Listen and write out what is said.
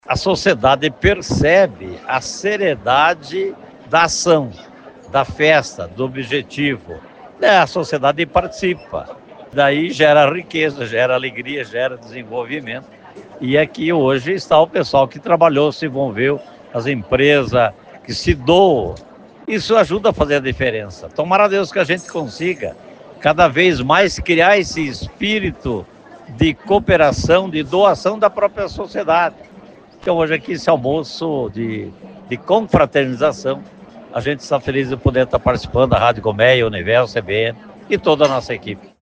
A sociedade percebe a seriedade da ação, da festa, do objetivo. A sociedade participa. Daí gera riqueza, gera alegria, gera desenvolvimento. E aqui hoje está o pessoal que trabalhou, se envolveu, as empresas que se doam. Isso ajuda a fazer a diferença. Tomara a Deus que a gente consiga cada vez mais criar esse espírito de cooperação, de doação da própria sociedade. Então hoje aqui esse almoço de confraternização, a gente está feliz de poder estar participando da Rádio Colmeia, Universo, CBN e toda a nossa equipe.